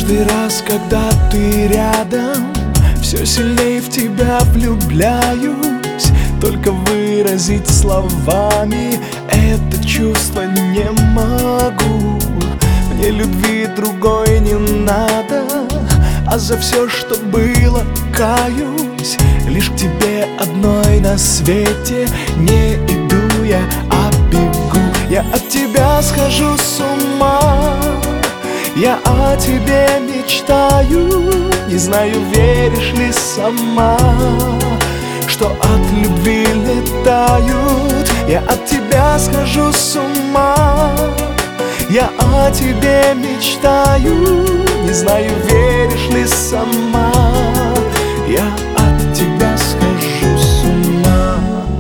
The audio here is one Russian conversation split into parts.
Каждый раз, когда ты рядом, все сильнее в тебя влюбляюсь. Только выразить словами это чувство не могу. Мне любви другой не надо, а за все, что было, каюсь. Лишь к тебе одной на свете не иду я, а бегу. Я от тебя схожу с ума, я о тебе мечтаю. Не знаю, веришь ли сама, что от любви летают. Я от тебя схожу с ума, я о тебе мечтаю. Не знаю, веришь ли сама, я от тебя схожу с ума.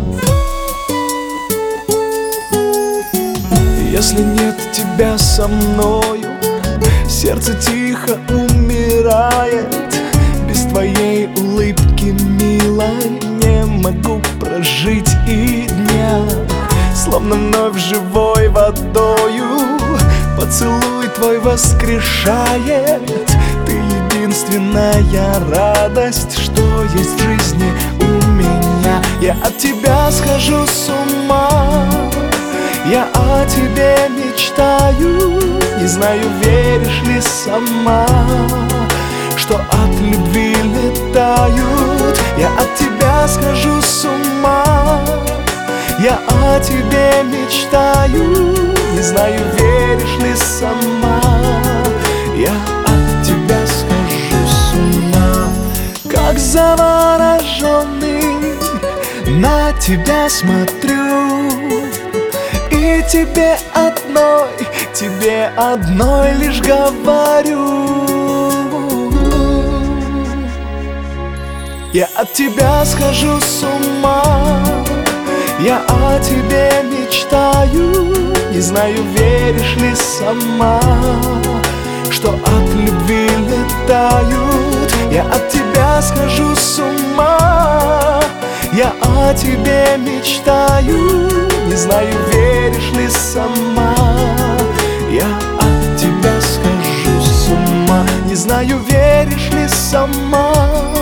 Если нет тебя со мною, сердце тихо умирает. Без твоей улыбки, милой, не могу прожить и дня. Словно вновь живой водою поцелуй твой воскрешает. Ты единственная радость, что есть в жизни у меня. Я от тебя схожу с ума, я о тебе мечтаю. Не знаю, веришь ли сама, что от любви летают. Я от тебя схожу с ума, я о тебе мечтаю. Не знаю, веришь ли сама, я от тебя схожу с ума. Как завороженный на тебя смотрю, и тебе одной лишь говорю. Я от тебя схожу с ума, я о тебе мечтаю. Не знаю, веришь ли сама, что от любви летают. Я от тебя схожу с ума, я о тебе мечтаю. Не знаю, веришь ли сама, я от тебя схожу с ума. Не знаю, веришь ли сама.